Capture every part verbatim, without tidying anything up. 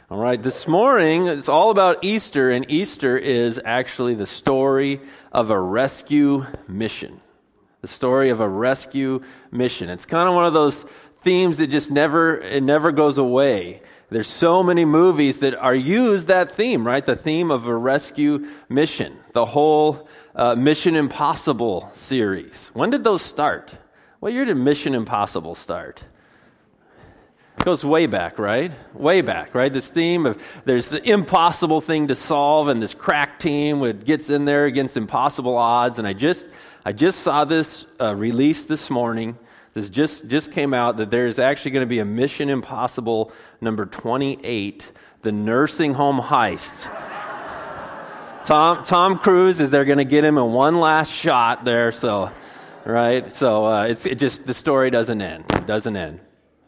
All right, this morning, it's all about Easter, and Easter is actually the story of a rescue mission. The story of a rescue mission. It's kind of one of those themes that just never, it never goes away. There's so many movies that are used that theme, right? The theme of a rescue mission. The whole uh, Mission Impossible series. When did those start? What year did Mission Impossible start? It goes way back, right? Way back, right? This theme of there's the impossible thing to solve, and this crack team would gets in there against impossible odds. And I just, I just saw this uh, released this morning. This just just came out that there's actually going to be a Mission Impossible number twenty-eight, the nursing home heist. Tom Tom Cruise is they're going to get him in one last shot there, so right. So uh, it's it just the story doesn't end. It doesn't end.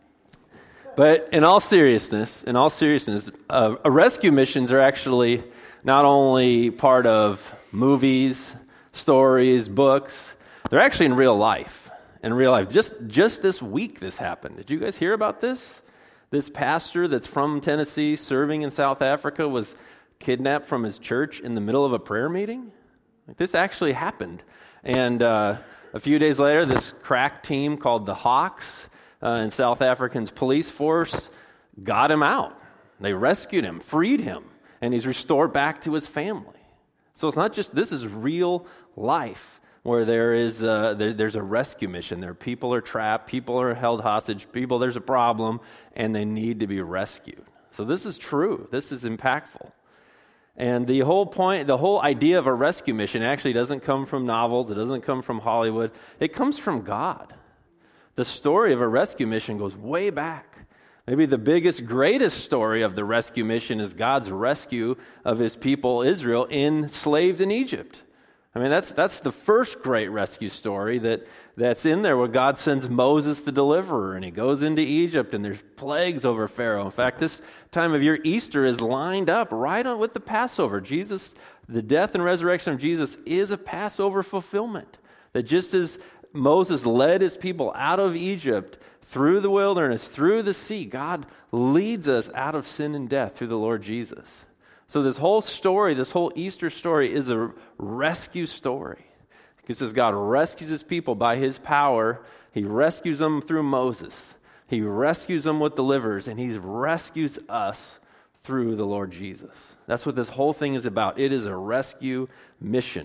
But in all seriousness, in all seriousness, uh, rescue missions are actually not only part of movies, stories, books. They're actually in real life. In real life, just just this week, this happened. Did you guys hear about this? This pastor that's from Tennessee, serving in South Africa, was kidnapped from his church in the middle of a prayer meeting. Like, this actually happened, and uh, a few days later, this crack team called the Hawks. Uh, and South African's police force got him out. They rescued him, freed him, and he's restored back to his family. So it's not just, this is real life where there is a, there, there's a rescue mission. There people are trapped, people are held hostage, people, there's a problem, and they need to be rescued. So this is true. This is impactful. And the whole point, the whole idea of a rescue mission actually doesn't come from novels. It doesn't come from Hollywood. It comes from God. The story of a rescue mission goes way back. Maybe the biggest, greatest story of the rescue mission is God's rescue of his people, Israel, enslaved in Egypt. I mean, that's that's the first great rescue story that, that's in there, where God sends Moses the deliverer, and he goes into Egypt, and there's plagues over Pharaoh. In fact, this time of year, Easter is lined up right on with the Passover. Jesus, the death and resurrection of Jesus is a Passover fulfillment. That just as Moses led his people out of Egypt, through the wilderness, through the sea, God leads us out of sin and death through the Lord Jesus. So this whole story, this whole Easter story is a rescue story. Because as God rescues his people by his power, he rescues them through Moses. He rescues them with delivers, and he rescues us through the Lord Jesus. That's what this whole thing is about. It is a rescue mission.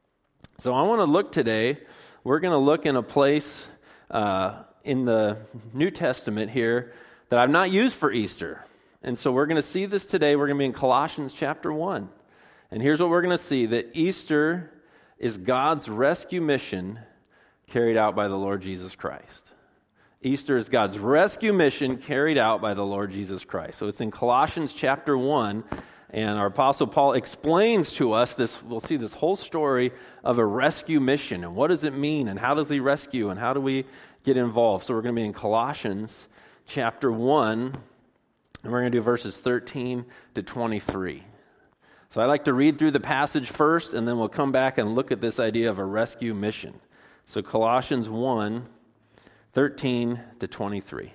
So I want to look today, we're going to look in a place uh, in the New Testament here that I've not used for Easter. And so we're going to see this today. We're going to be in Colossians chapter one. And here's what we're going to see, that Easter is God's rescue mission carried out by the Lord Jesus Christ. Easter is God's rescue mission carried out by the Lord Jesus Christ. So it's in Colossians chapter one. And our Apostle Paul explains to us this, we'll see this whole story of a rescue mission. And what does it mean? And how does he rescue? And how do we get involved? So we're going to be in Colossians chapter one. And we're going to do verses thirteen to twenty-three. So I'd like to read through the passage first, and then we'll come back and look at this idea of a rescue mission. So Colossians one, thirteen to twenty-three.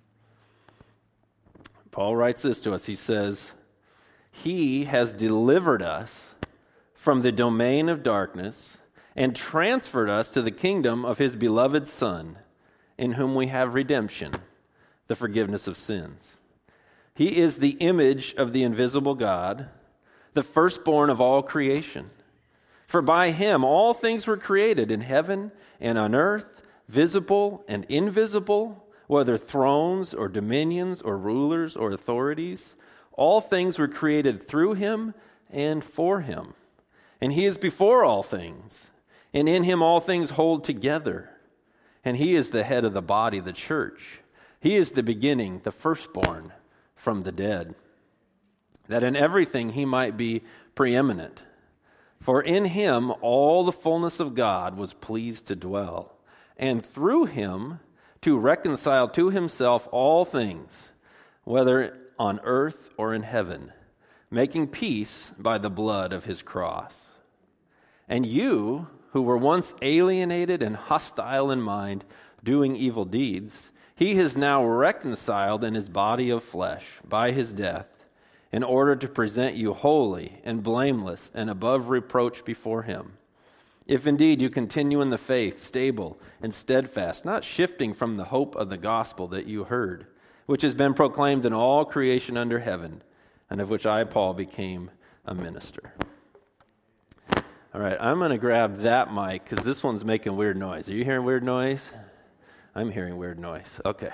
Paul writes this to us. He says, "He has delivered us from the domain of darkness and transferred us to the kingdom of his beloved Son, in whom we have redemption, the forgiveness of sins. He is the image of the invisible God, the firstborn of all creation. For by him all things were created in heaven and on earth, visible and invisible, whether thrones or dominions or rulers or authorities. All things were created through him and for him. And he is before all things, and in him all things hold together. And he is the head of the body, the church. He is the beginning, the firstborn from the dead, that in everything he might be preeminent. For in him all the fullness of God was pleased to dwell, and through him to reconcile to himself all things, whether on earth or in heaven, making peace by the blood of his cross. And you, who were once alienated and hostile in mind, doing evil deeds, he has now reconciled in his body of flesh by his death, in order to present you holy and blameless and above reproach before him. If indeed you continue in the faith, stable and steadfast, not shifting from the hope of the gospel that you heard, which has been proclaimed in all creation under heaven, and of which I, Paul, became a minister. All right, I'm going to grab that mic because this one's making weird noise. Are you hearing weird noise? I'm hearing weird noise. Okay.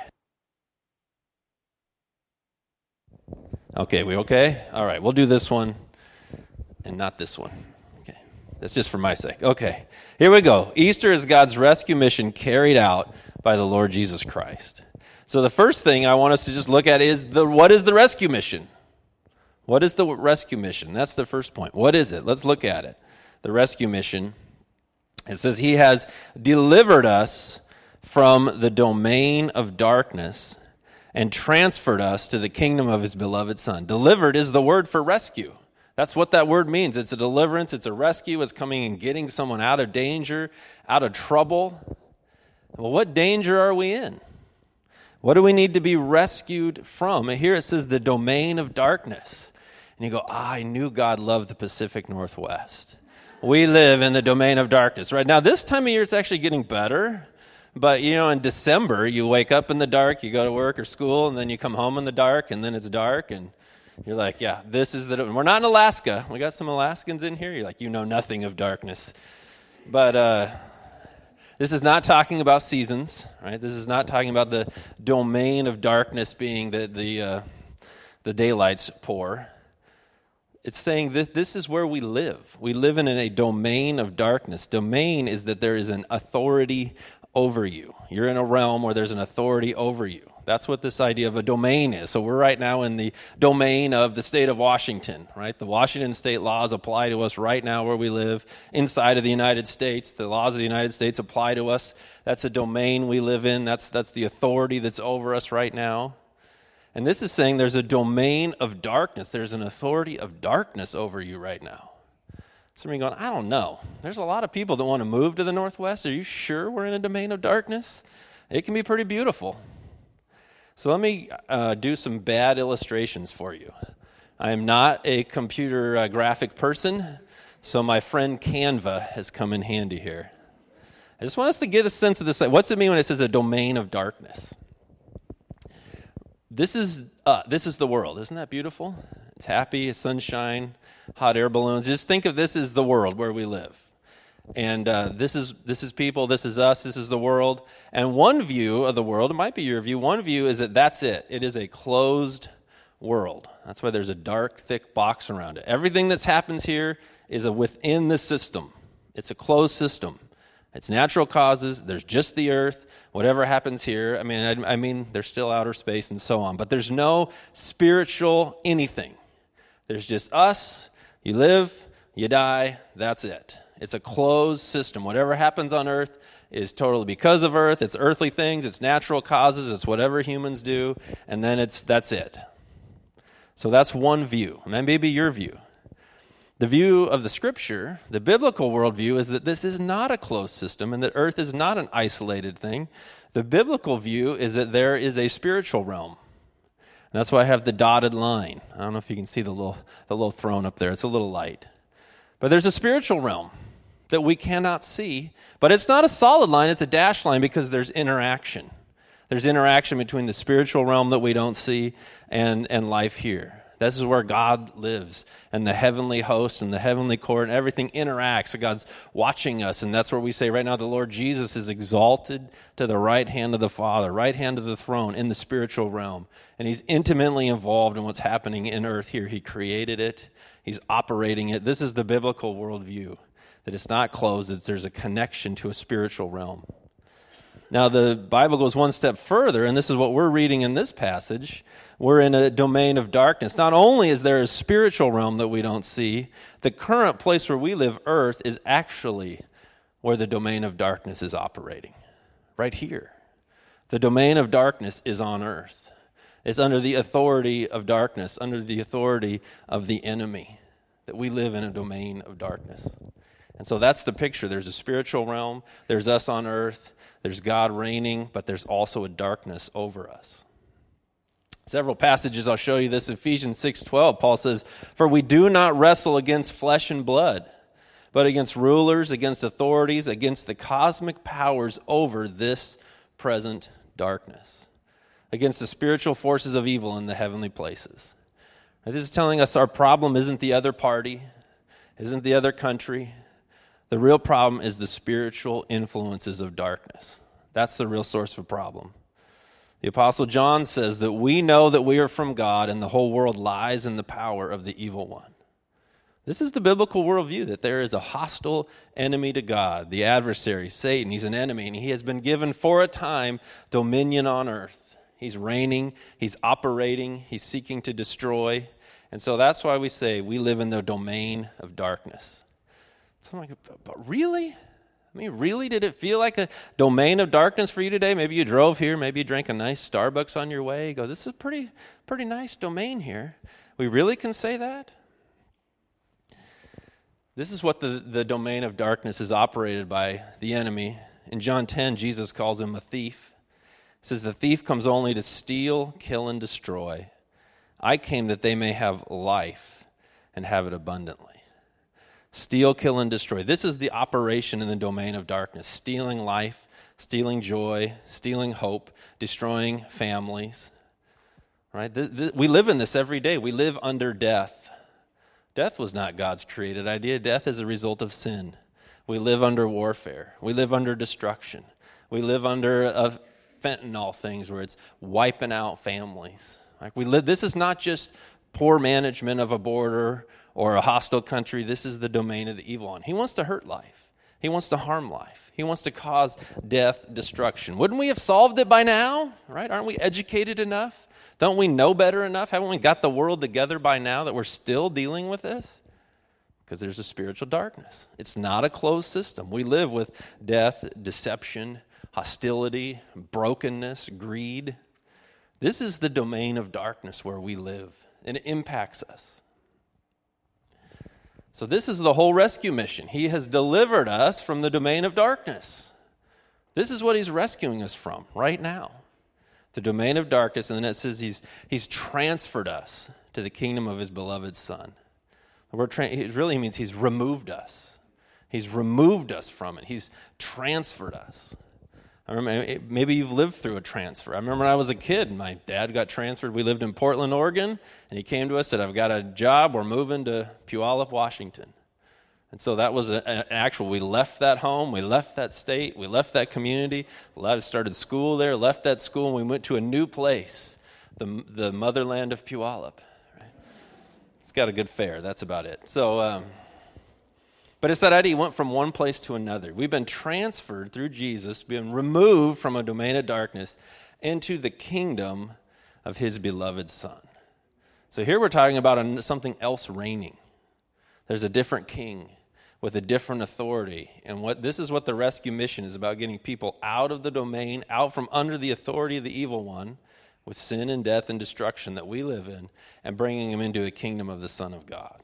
Okay, we okay? All right, we'll do this one and not this one. Okay, that's just for my sake. Okay, here we go. Easter is God's rescue mission carried out by the Lord Jesus Christ. So the first thing I want us to just look at is the what is the rescue mission? What is the rescue mission? That's the first point. What is it? Let's look at it. The rescue mission, it says he has delivered us from the domain of darkness and transferred us to the kingdom of his beloved Son. Delivered is the word for rescue. That's what that word means. It's a deliverance, it's a rescue, it's coming and getting someone out of danger, out of trouble. Well, what danger are we in? What do we need to be rescued from? And here it says the domain of darkness. And you go, ah, I knew God loved the Pacific Northwest. We live in the domain of darkness. Right now, this time of year, it's actually getting better. But, you know, in December, you wake up in the dark, you go to work or school, and then you come home in the dark, and then it's dark, and you're like, yeah, this is the... We're not in Alaska. We got some Alaskans in here. You're like, you know nothing of darkness. But uh, this is not talking about seasons, right? This is not talking about the domain of darkness being the the, uh, the daylight's poor. It's saying that this is where we live. We live in a domain of darkness. Domain is that there is an authority over you. You're in a realm where there's an authority over you. That's what this idea of a domain is. So we're right now in the domain of the state of Washington, right? The Washington state laws apply to us right now where we live inside of the United States. The laws of the United States apply to us. That's a domain we live in. That's that's the authority that's over us right now. And this is saying there's a domain of darkness. There's an authority of darkness over you right now. Some of you going, I don't know. There's a lot of people that want to move to the Northwest. Are you sure we're in a domain of darkness? It can be pretty beautiful. So let me uh, do some bad illustrations for you. I am not a computer uh, graphic person, so my friend Canva has come in handy here. I just want us to get a sense of this. What's it mean when it says a domain of darkness? This is uh, this is the world. Isn't that beautiful? It's happy, it's sunshine, hot air balloons. Just think of this as the world where we live. And uh, this is this is people, this is us, this is the world. And one view of the world, it might be your view, one view is that that's it. It is a closed world. That's why there's a dark, thick box around it. Everything that happens here is a within the system. It's a closed system. It's natural causes. There's just the earth. Whatever happens here, I mean, I, I mean, there's still outer space and so on. But there's no spiritual anything. There's just us. You live, you die, that's it. It's a closed system. Whatever happens on earth is totally because of earth. It's earthly things. It's natural causes. It's whatever humans do. And then it's that's it. So that's one view. And that may be your view. The view of the Scripture, the biblical worldview, is that this is not a closed system and that earth is not an isolated thing. The biblical view is that there is a spiritual realm. And that's why I have the dotted line. I don't know if you can see the little the little throne up there. It's a little light. But there's a spiritual realm that we cannot see. But it's not a solid line. It's a dashed line because there's interaction. There's interaction between the spiritual realm that we don't see and, and life here. This is where God lives, and the heavenly host and the heavenly court and everything interacts. So God's watching us, and that's where we say right now the Lord Jesus is exalted to the right hand of the Father, right hand of the throne in the spiritual realm. And he's intimately involved in what's happening in earth here. He created it. He's operating it. This is the biblical worldview, that it's not closed. It's, there's a connection to a spiritual realm. Now, the Bible goes one step further, and this is what we're reading in this passage. We're in a domain of darkness. Not only is there a spiritual realm that we don't see, the current place where we live, earth, is actually where the domain of darkness is operating. Right here. The domain of darkness is on earth. It's under the authority of darkness, under the authority of the enemy, that we live in a domain of darkness. And so that's the picture. There's a spiritual realm. There's us on earth. There's God reigning, but there's also a darkness over us. Several passages, I'll show you this. Ephesians six twelve, Paul says, "For we do not wrestle against flesh and blood, but against rulers, against authorities, against the cosmic powers over this present darkness, against the spiritual forces of evil in the heavenly places." Now, this is telling us our problem isn't the other party, isn't the other country. The real problem is the spiritual influences of darkness. That's the real source of problem. The Apostle John says that we know that we are from God and the whole world lies in the power of the evil one. This is the biblical worldview, that there is a hostile enemy to God, the adversary, Satan. He's an enemy, and he has been given for a time dominion on earth. He's reigning, he's operating, he's seeking to destroy. And so that's why we say we live in the domain of darkness. So I'm like, but really? I mean, really, did it feel like a domain of darkness for you today? Maybe you drove here, maybe you drank a nice Starbucks on your way. You go, this is a pretty, pretty nice domain here. We really can say that? This is what the, the domain of darkness is operated by the enemy. In John ten, Jesus calls him a thief. He says, "The thief comes only to steal, kill, and destroy. I came that they may have life and have it abundantly." Steal, kill, and destroy. This is the operation in the domain of darkness. Stealing life, stealing joy, stealing hope, destroying families. Right? Th- th- we live in this every day. We live under death. Death was not God's created idea. Death is a result of sin. We live under warfare. We live under destruction. We live under uh, fentanyl things where it's wiping out families. Like we live. This is not just poor management of a border or a hostile country. This is the domain of the evil one. He wants to hurt life. He wants to harm life. He wants to cause death, destruction. Wouldn't we have solved it by now? Right? Aren't we educated enough? Don't we know better enough? Haven't we got the world together by now that we're still dealing with this? Because there's a spiritual darkness. It's not a closed system. We live with death, deception, hostility, brokenness, greed. This is the domain of darkness where we live, and it impacts us. So this is the whole rescue mission. He has delivered us from the domain of darkness. This is what he's rescuing us from right now. The domain of darkness, and then it says he's he's transferred us to the kingdom of his beloved Son. The word tra- it really means he's removed us. He's removed us from it. He's transferred us. I remember, maybe you've lived through a transfer. I remember when I was a kid, my dad got transferred. We lived in Portland, Oregon, and he came to us and said, "I've got a job. We're moving to Puyallup, Washington." And so that was an actual, we left that home, we left that state, we left that community, started school there, left that school, and we went to a new place, the the motherland of Puyallup. Right? It's got a good fare, that's about it. So, um, but it's that idea, he went from one place to another. We've been transferred through Jesus, been removed from a domain of darkness into the kingdom of his beloved Son. So here we're talking about a, something else reigning. There's a different king with a different authority. And what this is what the rescue mission is about, getting people out of the domain, out from under the authority of the evil one, with sin and death and destruction that we live in, and bringing them into a kingdom of the Son of God.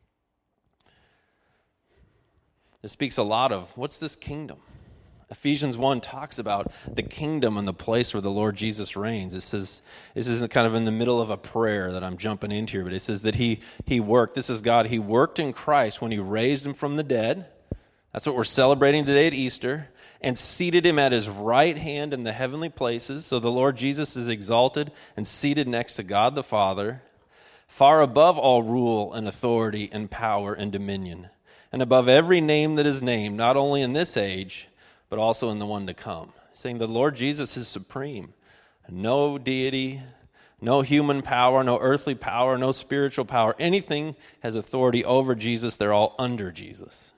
It speaks a lot of, what's this kingdom? Ephesians one talks about the kingdom and the place where the Lord Jesus reigns. It says, this is kind of in the middle of a prayer that I'm jumping into here, but it says that he he worked, this is God, he worked in Christ when he raised him from the dead. That's what we're celebrating today at Easter, and seated him at his right hand in the heavenly places. So the Lord Jesus is exalted and seated next to God the Father, far above all rule and authority and power and dominion, and above every name that is named, not only in this age, but also in the one to come. Saying the Lord Jesus is supreme. No deity, no human power, no earthly power, no spiritual power. Anything has authority over Jesus. They're all under Jesus.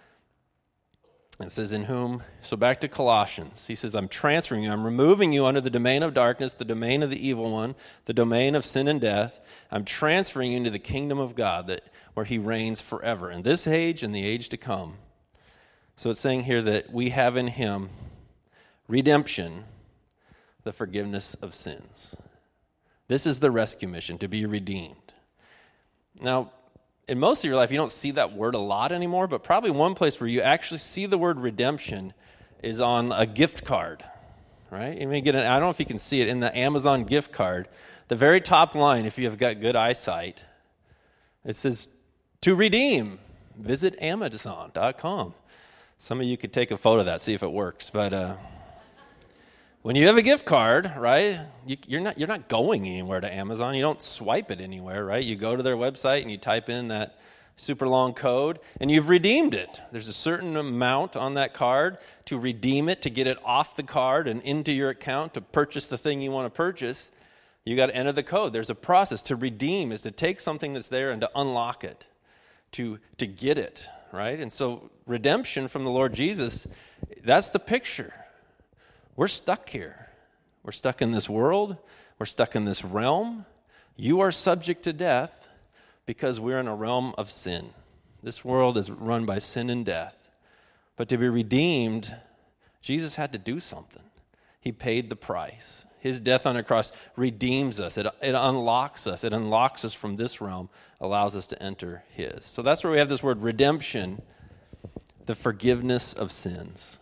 It says in whom, so back to Colossians. He says, I'm transferring you. I'm removing you under the domain of darkness, the domain of the evil one, the domain of sin and death. I'm transferring you into the kingdom of God, that where he reigns forever, in this age and the age to come. So it's saying here that we have in him redemption, the forgiveness of sins. This is the rescue mission, to be redeemed. Now, in most of your life, you don't see that word a lot anymore, but probably one place where you actually see the word redemption is on a gift card, right? You may get an, I don't know if you can see it, in the Amazon gift card, the very top line, if you have got good eyesight, it says, to redeem, visit amazon dot com. Some of you could take a photo of that, see if it works. But uh, when you have a gift card, right, you, you're not you're not going anywhere to Amazon. You don't swipe it anywhere, right? You go to their website and you type in that super long code, and you've redeemed it. There's a certain amount on that card to redeem it, to get it off the card and into your account to purchase the thing you want to purchase. You got to enter the code. There's a process. To redeem is to take something that's there and to unlock it, to to get it, right? And so redemption from the Lord Jesus, that's the picture. We're stuck here. We're stuck in this world. We're stuck in this realm. You are subject to death because we're in a realm of sin. This world is run by sin and death. But to be redeemed, Jesus had to do something. He paid the price. His death on a cross redeems us. It, it unlocks us. It unlocks us from this realm, allows us to enter his. So that's where we have this word redemption, the forgiveness of sins.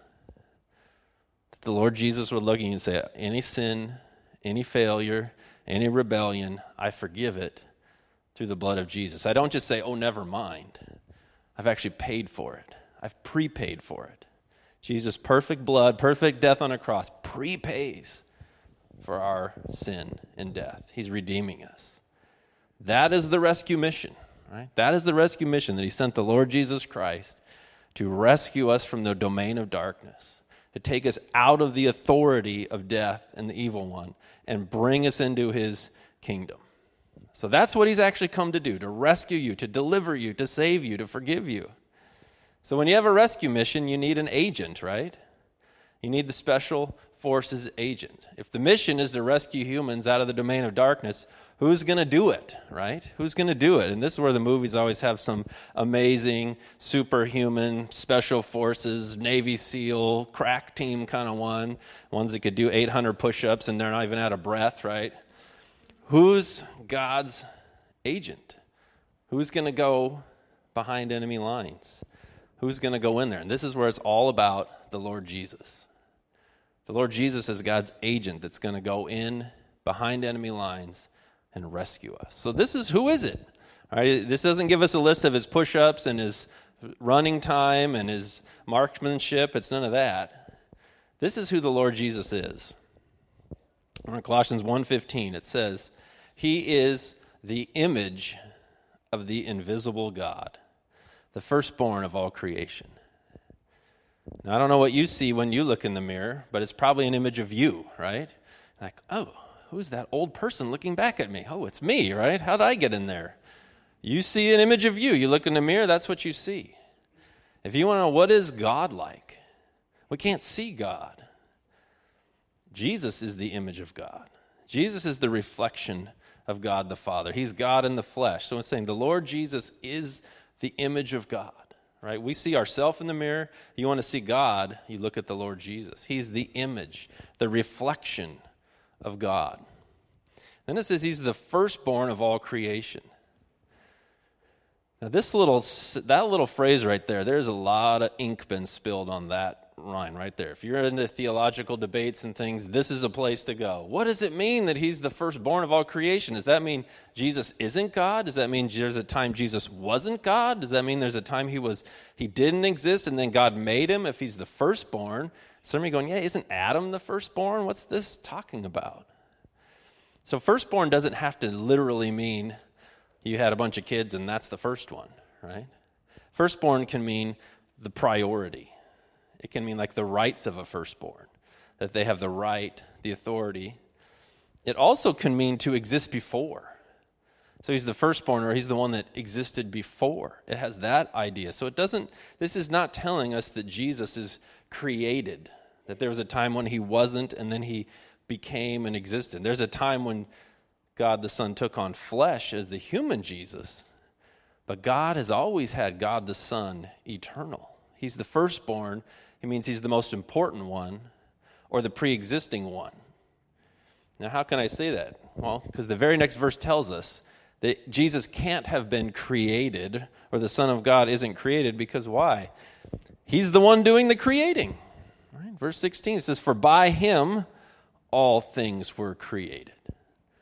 The Lord Jesus would look at you and say, any sin, any failure, any rebellion, I forgive it through the blood of Jesus. I don't just say, oh, never mind. I've actually paid for it. I've prepaid for it. Jesus' perfect blood, perfect death on a cross, prepays for our sin and death. He's redeeming us. That is the rescue mission, right? That is the rescue mission that he sent the Lord Jesus Christ to rescue us from the domain of darkness, to take us out of the authority of death and the evil one and bring us into his kingdom. So that's what he's actually come to do, to rescue you, to deliver you, to save you, to forgive you. So when you have a rescue mission, you need an agent, right? You need the special forces agent. If the mission is to rescue humans out of the domain of darkness, who's going to do it, right? Who's going to do it? And this is where the movies always have some amazing, superhuman, special forces, Navy SEAL, crack team kind of one, ones that could do eight hundred push-ups and they're not even out of breath, right? Who's God's agent? Who's going to go behind enemy lines? Who's going to go in there? And this is where it's all about the Lord Jesus. The Lord Jesus is God's agent that's going to go in behind enemy lines and rescue us. So this is, who is it? All right, this doesn't give us a list of his push-ups and his running time and his marksmanship. It's none of that. This is who the Lord Jesus is. In Colossians one fifteen, it says, he is the image of the invisible God, the firstborn of all creation. Now, I don't know what you see when you look in the mirror, but it's probably an image of you, right? Like, oh, who's that old person looking back at me? Oh, it's me, right? How did I get in there? You see an image of you. You look in the mirror, that's what you see. If you want to know what is God like, we can't see God. Jesus is the image of God. Jesus is the reflection of God the Father. He's God in the flesh. So it's saying the Lord Jesus is the image of God, right? We see ourselves in the mirror. You want to see God, you look at the Lord Jesus. He's the image, the reflection of God. Then it says he's the firstborn of all creation. Now this little, that little phrase right there, there's a lot of ink been spilled on that line right there. If you're into theological debates and things, this is a place to go. What does it mean that he's the firstborn of all creation? Does that mean Jesus isn't God? Does that mean there's a time Jesus wasn't God? Does that mean there's a time he was he didn't exist and then God made him if he's the firstborn? Some of you going, yeah, isn't Adam the firstborn? What's this talking about? So firstborn doesn't have to literally mean you had a bunch of kids and that's the first one, right? Firstborn can mean the priority. It can mean like the rights of a firstborn, that they have the right, the authority. It also can mean to exist before. So he's the firstborn, or he's the one that existed before. It has that idea. So it doesn't, this is not telling us that Jesus is created, that there was a time when he wasn't and then he became and existed. There's a time when God the Son took on flesh as the human Jesus, but God has always had God the Son eternal. He's the firstborn. It means he's the most important one or the pre-existing one. Now, how can I say that? Well, because the very next verse tells us that Jesus can't have been created, or the Son of God isn't created, because why? He's the one doing the creating. Right? Verse sixteen says, for by him all things were created.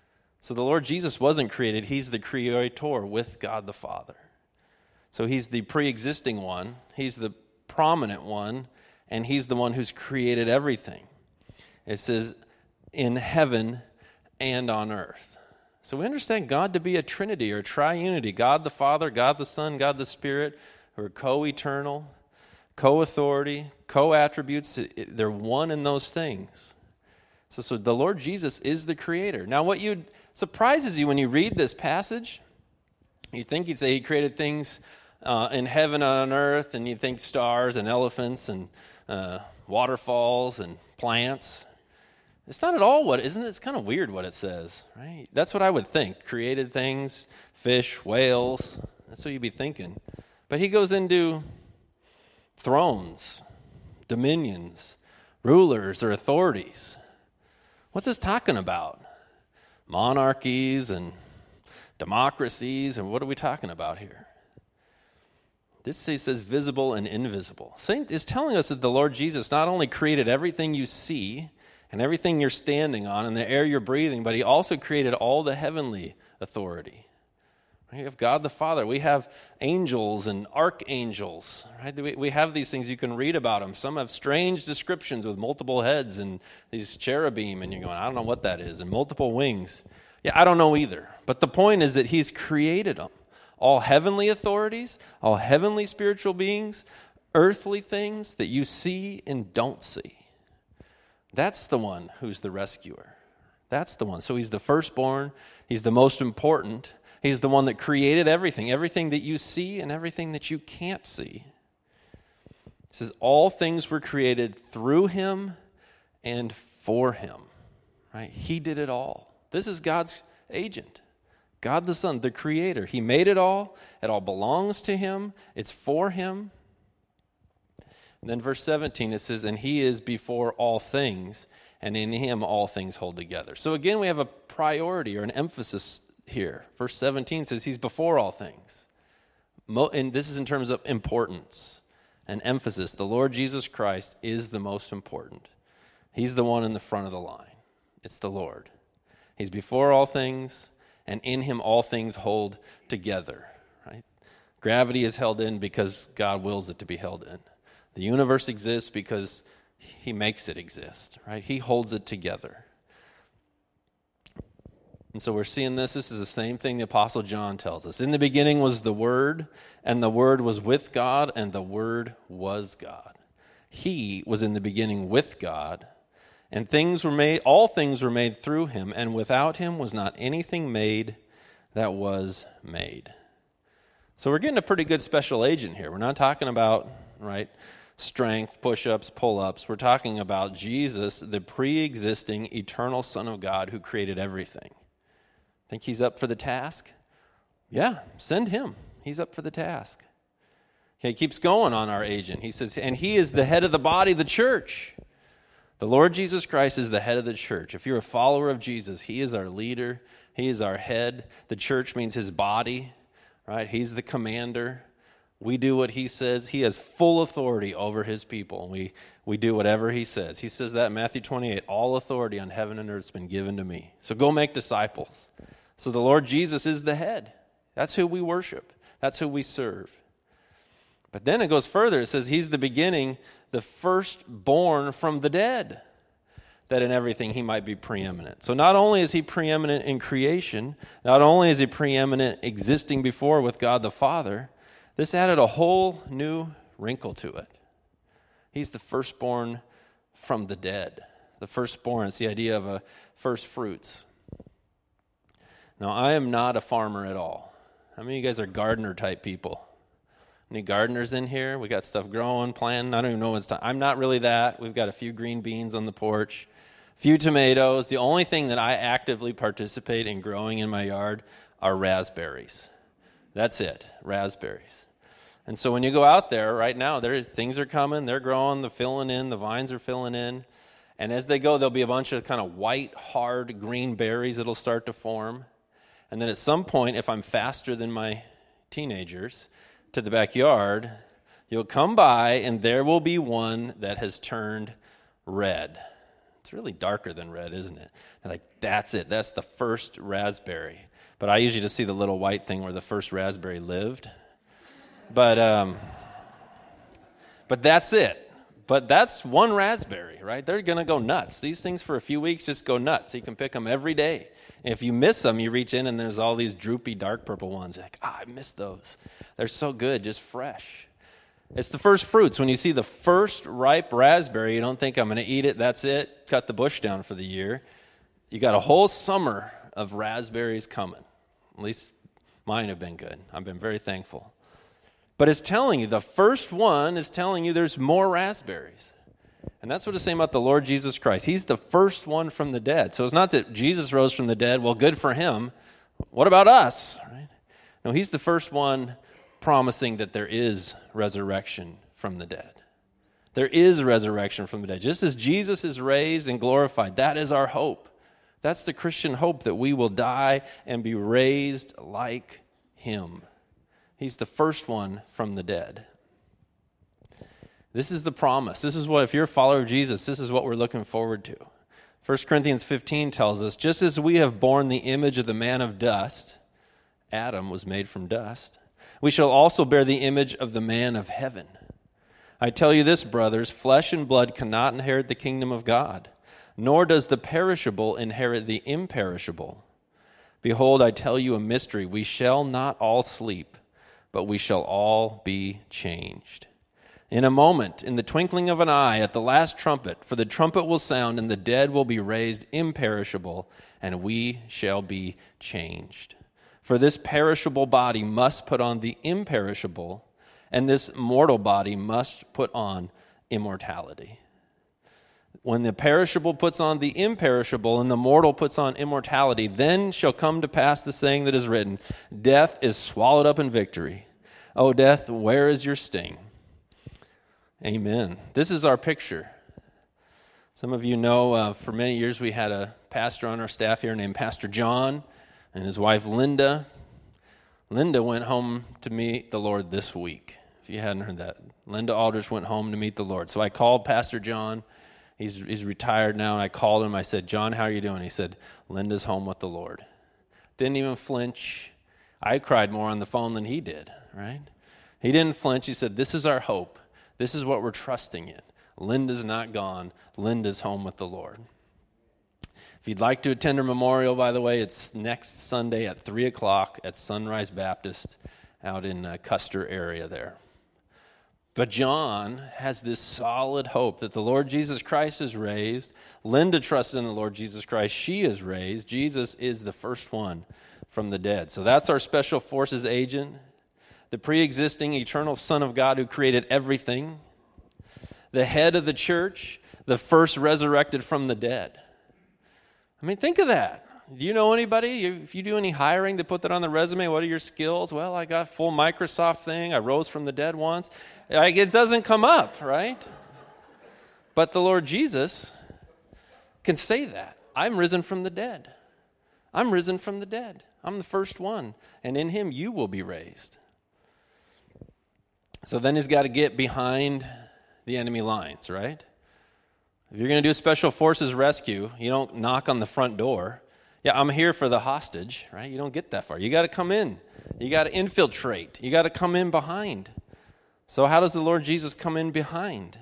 So the Lord Jesus wasn't created. He's the creator with God the Father. So he's the pre-existing one. He's the prominent one. And he's the one who's created everything. It says, in heaven and on earth. So we understand God to be a trinity or a triunity. God the Father, God the Son, God the Spirit, who are co-eternal, co-authority, co-attributes. They're one in those things. So, so the Lord Jesus is the creator. Now what you surprises you when you read this passage, you think he'd say he created things uh, in heaven and on earth, and you think stars and elephants and uh, waterfalls and plants. It's not at all what, isn't it? It's kind of weird what it says, right? That's what I would think. Created things, fish, whales. That's what you'd be thinking. But he goes into thrones, dominions, rulers or authorities. What's this talking about? Monarchies and democracies, and what are we talking about here? This says visible and invisible. Saint is telling us that the Lord Jesus not only created everything you see and everything you're standing on and the air you're breathing, but he also created all the heavenly authority. We have God the Father. We have angels and archangels. Right? We, we have these things. You can read about them. Some have strange descriptions with multiple heads and these cherubim, and you're going, I don't know what that is, and multiple wings. Yeah, I don't know either. But the point is that he's created them. All heavenly authorities, all heavenly spiritual beings, earthly things that you see and don't see. That's the one who's the rescuer. That's the one. So he's the firstborn. He's the most important. He's the one that created everything, everything that you see and everything that you can't see. It says all things were created through him and for him. Right? He did it all. This is God's agent. God the Son, the creator. He made it all. It all belongs to him. It's for him. And then verse seventeen, it says, and he is before all things, and in him all things hold together. So again, we have a priority or an emphasis here. Verse seventeen says he's before all things. And this is in terms of importance and emphasis. The Lord Jesus Christ is the most important. He's the one in the front of the line. It's the Lord. He's before all things, and in him all things hold together. Right? Gravity is held in because God wills it to be held in. The universe exists because he makes it exist. Right? He holds it together. And so we're seeing this. This is the same thing the Apostle John tells us. In the beginning was the Word, and the Word was with God, and the Word was God. He was in the beginning with God, and things were made. All things were made through him, and without him was not anything made that was made. So we're getting a pretty good special agent here. We're not talking about, right, strength, push-ups, pull-ups. We're talking about Jesus, the pre-existing eternal Son of God who created everything. Think he's up for the task? Yeah, send him. He's up for the task. Okay, he keeps going on our agent. He says, and he is the head of the body, the church. The Lord Jesus Christ is the head of the church. If you're a follower of Jesus, he is our leader. He is our head. The church means his body, right? He's the commander. We do what he says. He has full authority over his people. We we do whatever he says. He says that in Matthew twenty-eight, all authority on heaven and earth has been given to me. So go make disciples. So the Lord Jesus is the head. That's who we worship. That's who we serve. But then it goes further. It says he's the beginning, the firstborn from the dead, that in everything he might be preeminent. So not only is he preeminent in creation, not only is he preeminent existing before with God the Father, this added a whole new wrinkle to it. He's the firstborn from the dead. The firstborn, it's the idea of a first fruits. Now, I am not a farmer at all. How many of you guys are gardener type people? Any gardeners in here? We got stuff growing, planting. I don't even know what's time. I'm not really that. We've got a few green beans on the porch, a few tomatoes. The only thing that I actively participate in growing in my yard are raspberries. That's it, raspberries. And so when you go out there right now, there is, things are coming, they're growing, they're filling in, the vines are filling in. And as they go, there'll be a bunch of kind of white, hard, green berries that'll start to form. And then at some point, if I'm faster than my teenagers, to the backyard, you'll come by and there will be one that has turned red. It's it's really darker than red, isn't it? And like, that's it. That's the first raspberry. But I usually just see the little white thing where the first raspberry lived. But um, but that's it. But that's one raspberry, right? They're going to go nuts. These things for a few weeks just go nuts. You can pick them every day. And if you miss them, you reach in and there's all these droopy, dark purple ones. You're like, ah, I missed those. They're so good, just fresh. It's the first fruits. When you see the first ripe raspberry, you don't think, I'm going to eat it, that's it, cut the bush down for the year. You got a whole summer of raspberries coming. At least mine have been good. I've been very thankful. But it's telling you, the first one is telling you there's more raspberries. And that's what it's saying about the Lord Jesus Christ. He's the first one from the dead. So it's not that Jesus rose from the dead. Well, good for him. What about us? Right? No, he's the first one promising that there is resurrection from the dead. There is resurrection from the dead. Just as Jesus is raised and glorified, that is our hope. That's the Christian hope, that we will die and be raised like him. He's the first one from the dead. This is the promise. This is what, if you're a follower of Jesus, this is what we're looking forward to. First Corinthians fifteen tells us, just as we have borne the image of the man of dust, Adam was made from dust, we shall also bear the image of the man of heaven. I tell you this, brothers, flesh and blood cannot inherit the kingdom of God, nor does the perishable inherit the imperishable. Behold, I tell you a mystery. We shall not all sleep, but we shall all be changed. In a moment, in the twinkling of an eye, at the last trumpet, for the trumpet will sound, and the dead will be raised imperishable, and we shall be changed. For this perishable body must put on the imperishable, and this mortal body must put on immortality. When the perishable puts on the imperishable, and the mortal puts on immortality, then shall come to pass the saying that is written, death is swallowed up in victory. O death, where is your sting? Amen. This is our picture. Some of you know, uh, for many years we had a pastor on our staff here named Pastor John and his wife Linda. Linda went home to meet the Lord this week, if you hadn't heard that. Linda Aldrich went home to meet the Lord. So I called Pastor John. He's he's retired now, and I called him. I said, John, how are you doing? He said, Linda's home with the Lord. Didn't even flinch. I cried more on the phone than he did, right? He didn't flinch. He said, this is our hope. This is what we're trusting in. Linda's not gone. Linda's home with the Lord. If you'd like to attend her memorial, by the way, it's next Sunday at three o'clock at Sunrise Baptist out in uh, Custer area there. But John has this solid hope that the Lord Jesus Christ is raised. Linda trusted in the Lord Jesus Christ. She is raised. Jesus is the first one from the dead. So that's our special forces agent, the pre-existing eternal Son of God who created everything, the head of the church, the first resurrected from the dead. I mean, think of that. Do you know anybody? If you do any hiring to put that on the resume, what are your skills? Well, I got full Microsoft thing. I rose from the dead once. Like, it doesn't come up, right? But the Lord Jesus can say that. I'm risen from the dead. I'm risen from the dead. I'm the first one. And in him you will be raised. So then he's got to get behind the enemy lines, right? If you're going to do a special forces rescue, you don't knock on the front door. Yeah, I'm here for the hostage, right? You don't get that far. You got to come in. You got to infiltrate. You got to come in behind. So how does the Lord Jesus come in behind?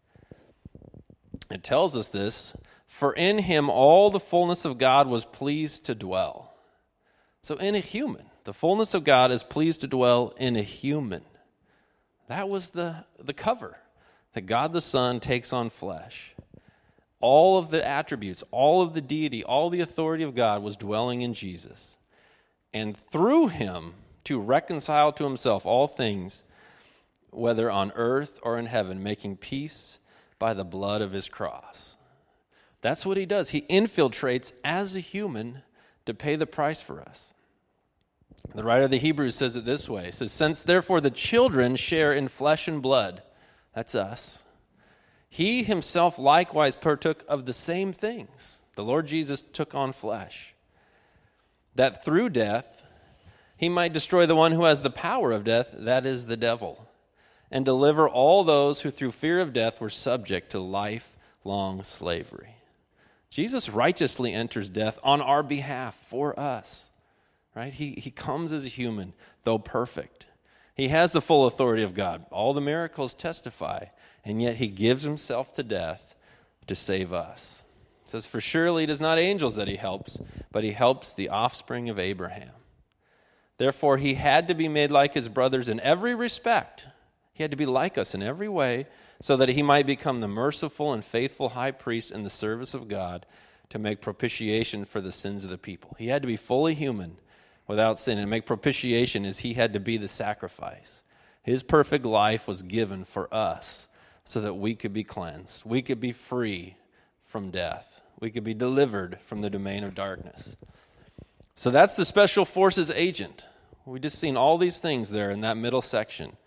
It tells us this, for in him all the fullness of God was pleased to dwell. So in a human, the fullness of God is pleased to dwell in a human. That was the, the cover, that God the Son takes on flesh. All of the attributes, all of the deity, all the authority of God was dwelling in Jesus. And through him to reconcile to himself all things, whether on earth or in heaven, making peace by the blood of his cross. That's what he does. He infiltrates as a human to pay the price for us. The writer of the Hebrews says it this way. He says, since therefore the children share in flesh and blood, that's us, he himself likewise partook of the same things. The Lord Jesus took on flesh, that through death he might destroy the one who has the power of death, that is the devil, and deliver all those who through fear of death were subject to lifelong slavery. Jesus righteously enters death on our behalf for us, right? He, he comes as a human, though perfect. He has the full authority of God. All the miracles testify, and yet he gives himself to death to save us. It says, for surely it is not angels that he helps, but he helps the offspring of Abraham. Therefore, he had to be made like his brothers in every respect. He had to be like us in every way, so that he might become the merciful and faithful high priest in the service of God to make propitiation for the sins of the people. He had to be fully human without sin, and make propitiation is he had to be the sacrifice. His perfect life was given for us so that we could be cleansed. We could be free from death. We could be delivered from the domain of darkness. So that's the special forces agent. We just seen all these things there in that middle section.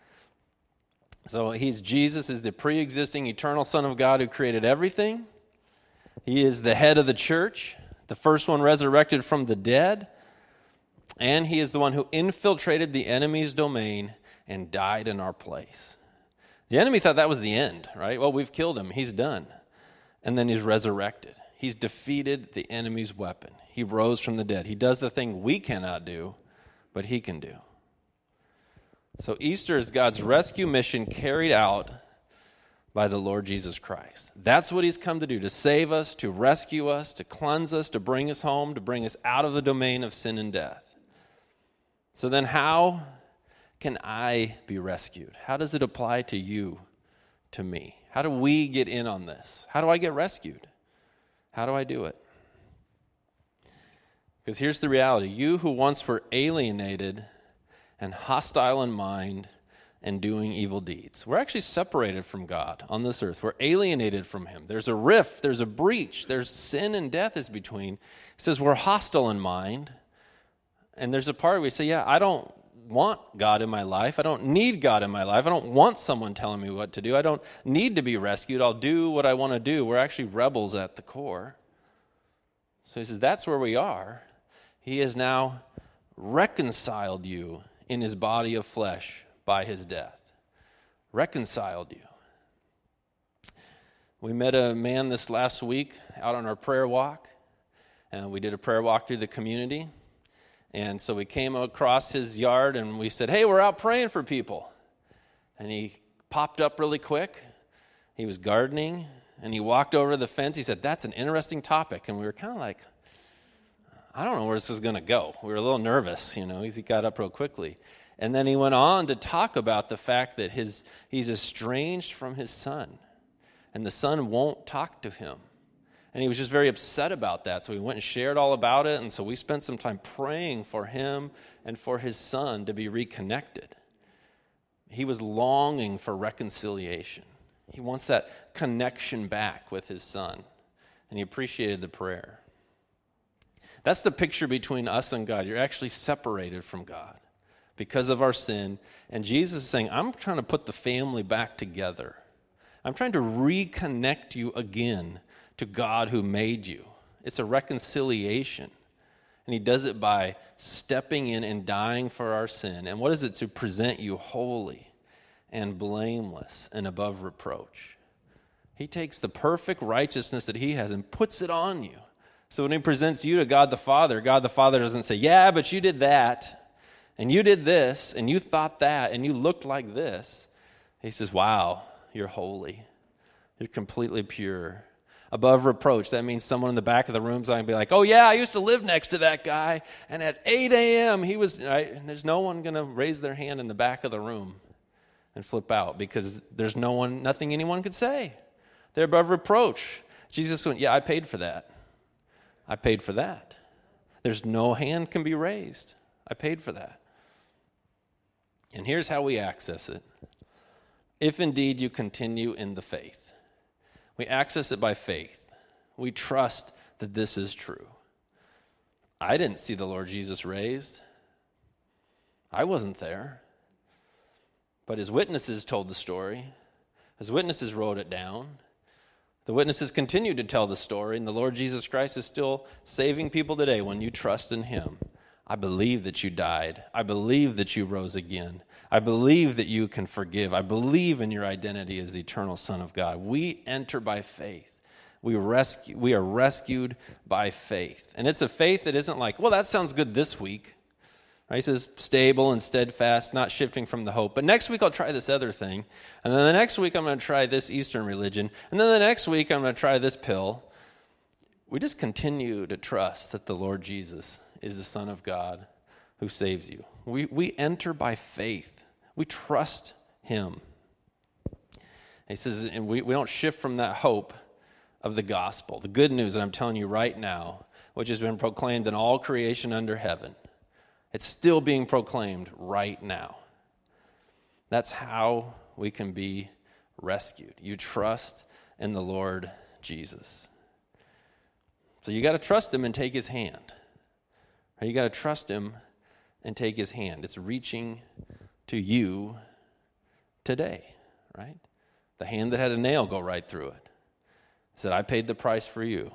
So he's Jesus is the pre-existing eternal Son of God who created everything. He is the head of the church, the first one resurrected from the dead. And he is the one who infiltrated the enemy's domain and died in our place. The enemy thought that was the end, right? Well, we've killed him. He's done. And then he's resurrected. He's defeated the enemy's weapon. He rose from the dead. He does the thing we cannot do, but he can do. So Easter is God's rescue mission carried out by the Lord Jesus Christ. That's what he's come to do, to save us, to rescue us, to cleanse us, to bring us home, to bring us out of the domain of sin and death. So then how can I be rescued? How does it apply to you, to me? How do we get in on this? How do I get rescued? How do I do it? Because here's the reality. You who once were alienated and hostile in mind and doing evil deeds. We're actually separated from God on this earth. We're alienated from him. There's a rift. There's a breach. There's sin and death is between. It says we're hostile in mind. And there's a part where we say, yeah, I don't want God in my life. I don't need God in my life. I don't want someone telling me what to do. I don't need to be rescued. I'll do what I want to do. We're actually rebels at the core. So he says, that's where we are. He has now reconciled you in his body of flesh by his death. Reconciled you. We met a man this last week out on our prayer walk. And we did a prayer walk through the community. And so we came across his yard and we said, hey, we're out praying for people. And he popped up really quick. He was gardening and he walked over the fence. He said, that's an interesting topic. And we were kind of like, I don't know where this is going to go. We were a little nervous, you know. He got up real quickly. And then he went on to talk about the fact that his he's estranged from his son. And the son won't talk to him. And he was just very upset about that. So he went and shared all about it. And so we spent some time praying for him and for his son to be reconnected. He was longing for reconciliation. He wants that connection back with his son. And he appreciated the prayer. That's the picture between us and God. You're actually separated from God because of our sin. And Jesus is saying, I'm trying to put the family back together. I'm trying to reconnect you again to God who made you. It's a reconciliation. And he does it by stepping in and dying for our sin. And what is it? To present you holy and blameless and above reproach. He takes the perfect righteousness that he has and puts it on you. So when he presents you to God the Father, God the Father doesn't say, yeah, but you did that, and you did this, and you thought that, and you looked like this. He says, wow, you're holy. You're completely pure. Above reproach, that means someone in the back of the room is going to be like, oh yeah, I used to live next to that guy, and at eight a.m. he was, right? And there's no one going to raise their hand in the back of the room and flip out because there's no one, nothing anyone could say. They're above reproach. Jesus went, yeah, I paid for that. I paid for that. There's no hand can be raised. I paid for that. And here's how we access it. If indeed you continue in the faith. We access it by faith. We trust that this is true. I didn't see the Lord Jesus raised. I wasn't there. But his witnesses told the story. His witnesses wrote it down. The witnesses continue to tell the story, and the Lord Jesus Christ is still saving people today when you trust in him. I believe that you died. I believe that you rose again. I believe that you can forgive. I believe in your identity as the eternal Son of God. We enter by faith. We rescue, we are rescued by faith. And it's a faith that isn't like, well, that sounds good this week. Right? He says stable and steadfast, not shifting from the hope. But next week I'll try this other thing. And then the next week I'm going to try this Eastern religion. And then the next week I'm going to try this pill. We just continue to trust that the Lord Jesus is the Son of God who saves you. We, we enter by faith. We trust him. He says, and we, we don't shift from that hope of the gospel, the good news that I'm telling you right now, which has been proclaimed in all creation under heaven. It's still being proclaimed right now. That's how we can be rescued. You trust in the Lord Jesus. So you got to trust him and take his hand. You got to trust him and take his hand. It's reaching to you today, right? The hand that had a nail go right through it. He said, I paid the price for you.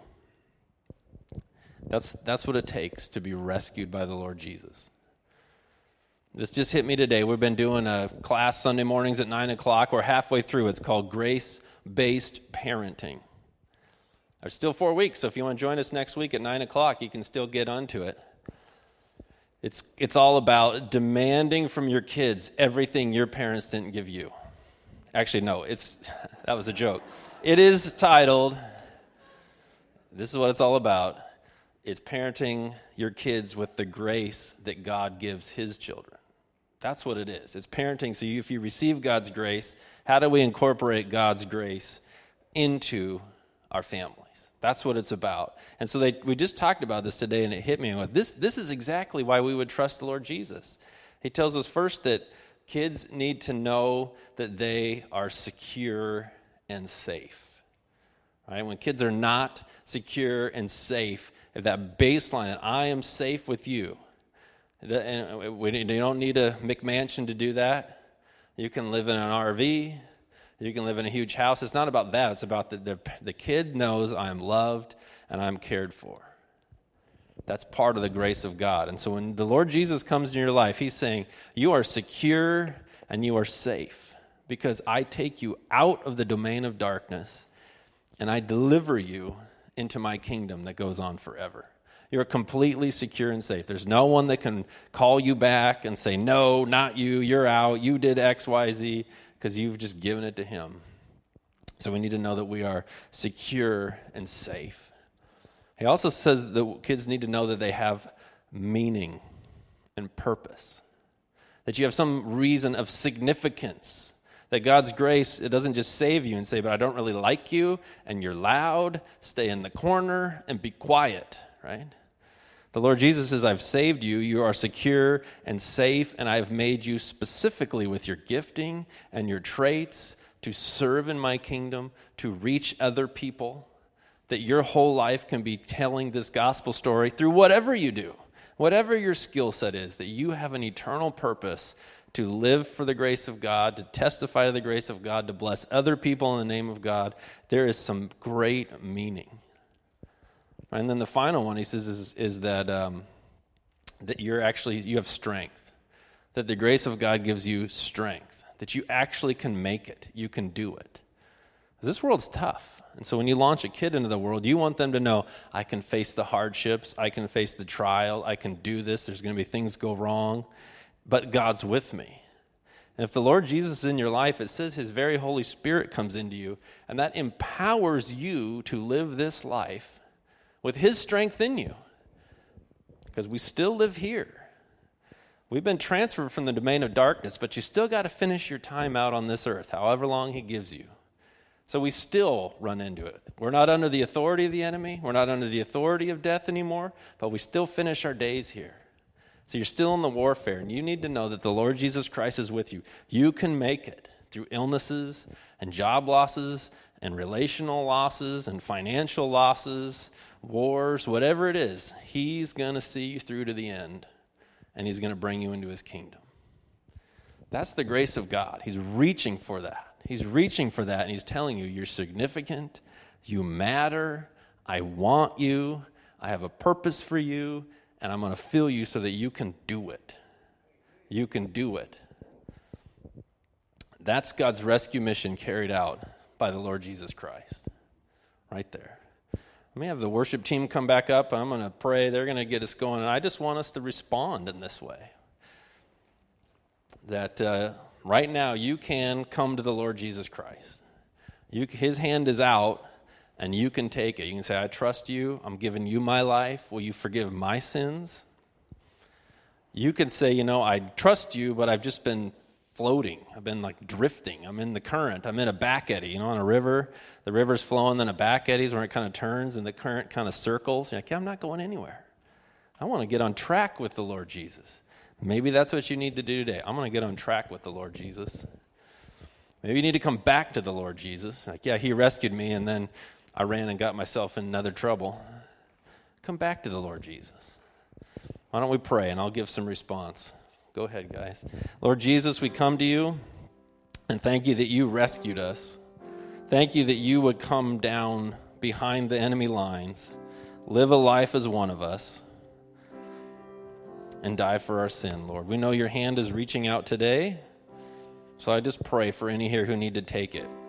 That's that's what it takes to be rescued by the Lord Jesus. This just hit me today. We've been doing a class Sunday mornings at nine o'clock. We're halfway through. It's called Grace-Based Parenting. There's still four weeks, so if you want to join us next week at nine o'clock, you can still get onto it. It's it's all about demanding from your kids everything your parents didn't give you. Actually, no, it's that was a joke. It is titled, this is what it's all about. It's parenting your kids with the grace that God gives his children. That's what it is. It's parenting. So you, if you receive God's grace, how do we incorporate God's grace into our families? That's what it's about. And so they, we just talked about this today, and it hit me. This, this is exactly why we would trust the Lord Jesus. He tells us first that kids need to know that they are secure and safe. Right? When kids are not secure and safe, if that baseline that I am safe with you, and we, you don't need a McMansion to do that. You can live in an R V. You can live in a huge house. It's not about that. It's about the, the, the kid knows I am loved and I'm cared for. That's part of the grace of God. And so when the Lord Jesus comes in your life, he's saying, you are secure and you are safe because I take you out of the domain of darkness and I deliver you into my kingdom that goes on forever. You're completely secure and safe. There's no one that can call you back and say, no, not you, you're out, you did X, Y, Z, because you've just given it to him. So we need to know that we are secure and safe. He also says that kids need to know that they have meaning and purpose, that you have some reason of significance, that God's grace, it doesn't just save you and say, but I don't really like you, and you're loud, stay in the corner, and be quiet, right? The Lord Jesus says, I've saved you, you are secure and safe, and I have made you specifically with your gifting and your traits to serve in my kingdom, to reach other people, that your whole life can be telling this gospel story through whatever you do, whatever your skill set is, that you have an eternal purpose to live for the grace of God, to testify to the grace of God, to bless other people in the name of God. There is some great meaning. And then the final one, he says, is, is that um, that you're actually, you have strength, that the grace of God gives you strength, that you actually can make it, you can do it. This world's tough. And so when you launch a kid into the world, you want them to know, I can face the hardships, I can face the trial, I can do this, there's going to be things go wrong, but God's with me. And if the Lord Jesus is in your life, it says his very Holy Spirit comes into you, and that empowers you to live this life with his strength in you. Because we still live here. We've been transferred from the domain of darkness, but you still got to finish your time out on this earth, however long he gives you. So we still run into it. We're not under the authority of the enemy. We're not under the authority of death anymore, but we still finish our days here. So you're still in the warfare, and you need to know that the Lord Jesus Christ is with you. You can make it through illnesses and job losses and relational losses and financial losses, wars, whatever it is. He's going to see you through to the end, and he's going to bring you into his kingdom. That's the grace of God. He's reaching for that. He's reaching for that, and he's telling you, you're significant, you matter, I want you, I have a purpose for you, and I'm going to fill you so that you can do it. You can do it. That's God's rescue mission carried out by the Lord Jesus Christ. Right there. Let me have the worship team come back up. I'm going to pray. They're going to get us going. And I just want us to respond in this way. That uh, right now you can come to the Lord Jesus Christ. You, his hand is out, and you can take it. You can say, I trust you. I'm giving you my life. Will you forgive my sins? You can say, you know, I trust you, but I've just been floating. I've been like drifting. I'm in the current. I'm in a back eddy, you know, on a river. The river's flowing, then a back eddy is where it kind of turns, and the current kind of circles. You're like, yeah, I'm not going anywhere. I want to get on track with the Lord Jesus. Maybe that's what you need to do today. I'm going to get on track with the Lord Jesus. Maybe you need to come back to the Lord Jesus. Like, yeah, he rescued me, and then I ran and got myself in another trouble. Come back to the Lord Jesus. Why don't we pray, and I'll give some response. Go ahead, guys. Lord Jesus, we come to you, and thank you that you rescued us. Thank you that you would come down behind the enemy lines, live a life as one of us, and die for our sin, Lord. We know your hand is reaching out today, so I just pray for any here who need to take it.